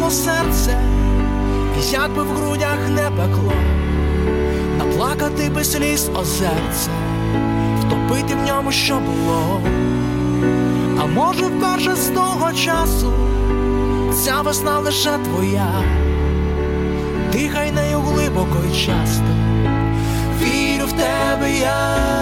боліло серце, і як би в грудях не пекло, наплакати без сліз озерце, втопити в ньому, що було. А може вперше з того часу ця весна лише твоя, дихай нею глибоко й часто, вірю в тебе я.